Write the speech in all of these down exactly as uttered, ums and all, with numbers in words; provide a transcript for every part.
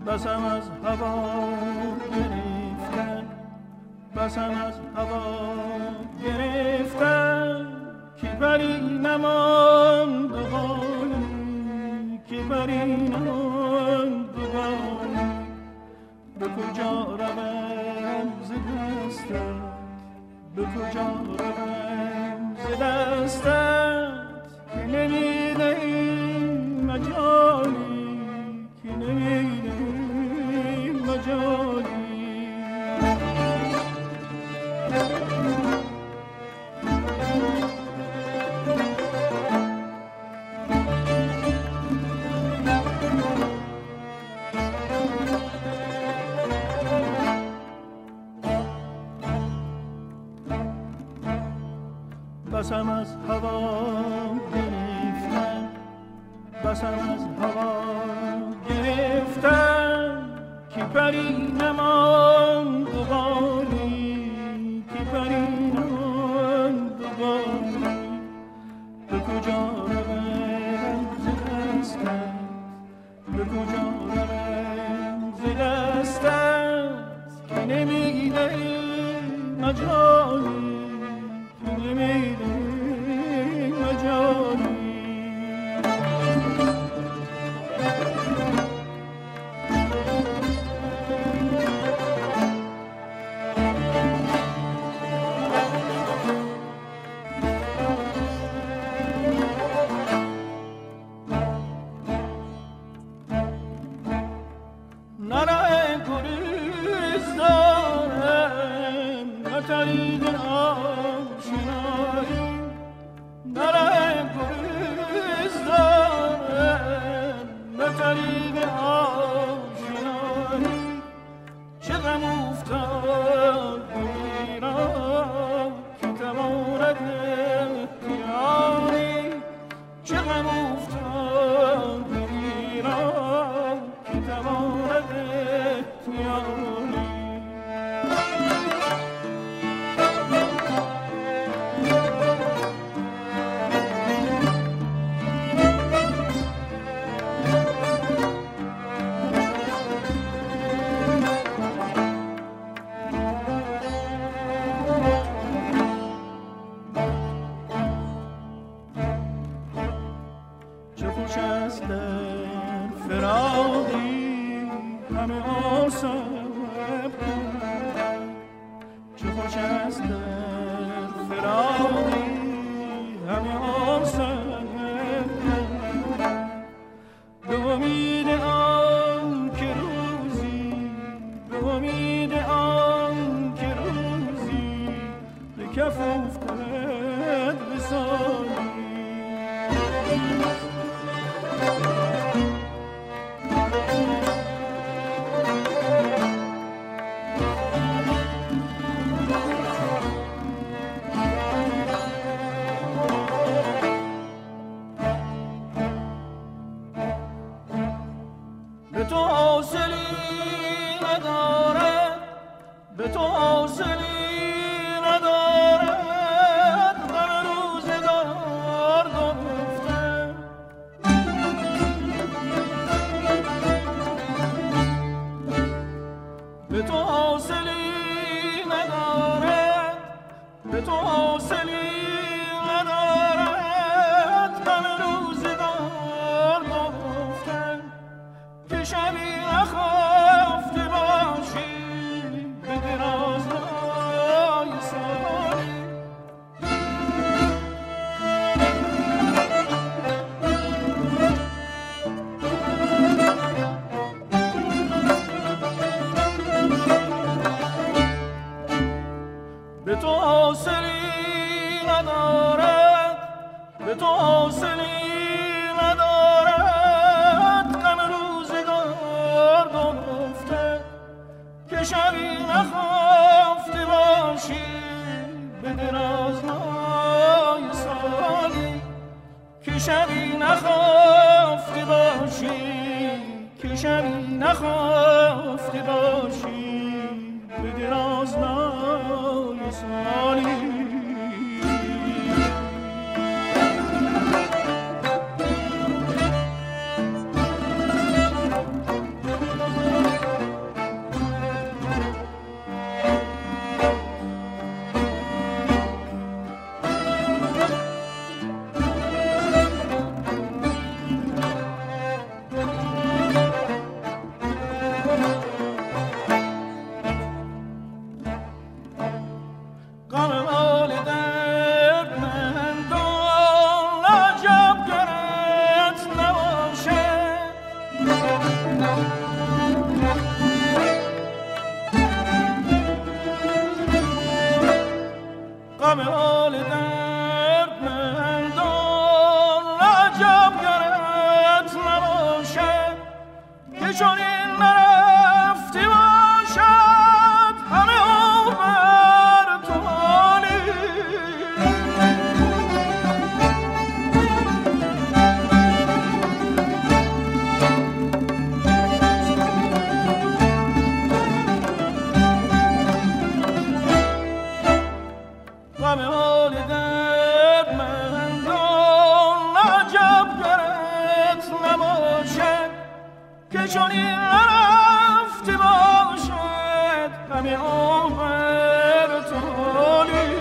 بسم از هوا گرفتن، بسم از هوا گرفتن که بری نماند دوباره، که بری نماند دوباره. به کجا روم ز دستت، به کجا روم ز دستت که نمیدهی مجالی، که نمیدهی مجالی. بسم از هوا گرفتن، بسم از هوا گرفتن که پری نماند دوباره، که پری نماند دوباره. به کجا روم ز دستت، به کجا روم ز دستت که نمیدهی مجالی، که نمیدهی مجالی. نره گریز دارم نه طریق آشنایی، نره گریز دارم نه طریق آشنایی. چه غم افتاد بیرا که تواند اختیاری، چه غم افتاد بیرا که تواند اختیاری. چه خوش است در فراقی همه آساب کن، چه خوش است در فراقی همه آساب کن. به امید آن که روزی، به امید آن که روزی به کف افتد وصالی. به تو حاصلی ندارد، به تو حاصلی ندارد غم روزگار گفتن. به تو حاصلی ندارد، به تو حاصلی ندارد غم روزگار گفتن. که شبی نخفته باشی به درازهای سالی، به تو حاصلی ندارد، به تو حاصلی ندارد غم روزگار گفته. که شبی نخفته باشی به درازهای سالی، که شبی نخفته باشی، که شبی نخفته باشی به درازهای سالی. غم حال درد مندان عجب گرت نباشد که چون این نرفتی باشد همه عمر تو حالی غم حال درد مندان عجب گرت نباشد که چون این رفتی باشد همه عمر تو حالی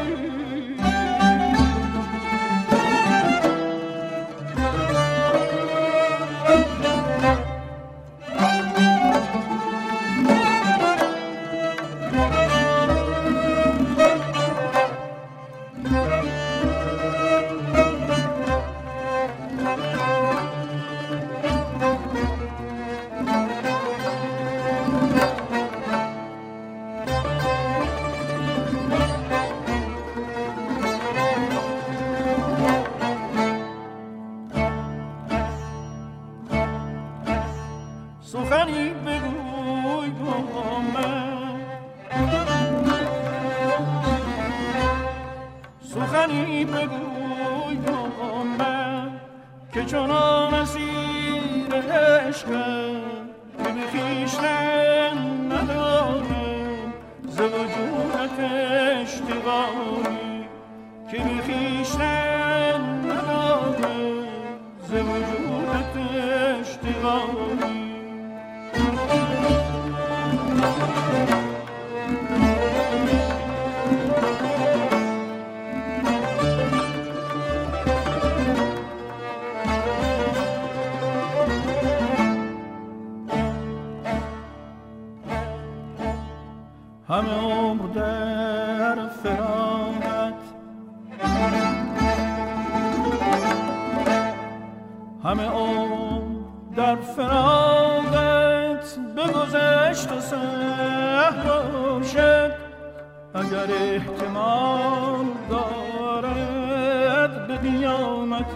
سخنی بگوی با من سخنی بگوی با من که چنان اسیر عشقم که به خویشتن ندارم ز وجودت اشتغالی که به خویشتن ندارم ز وجودت اشتغالی همه عمر در فراقت همه عمر در فراقت بگذشت و سهل باشد اگر احتمال دارد به دیامت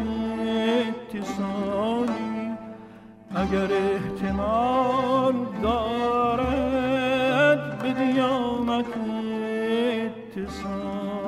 اتصالی اگر احتمال دارد به دیامت اتصالی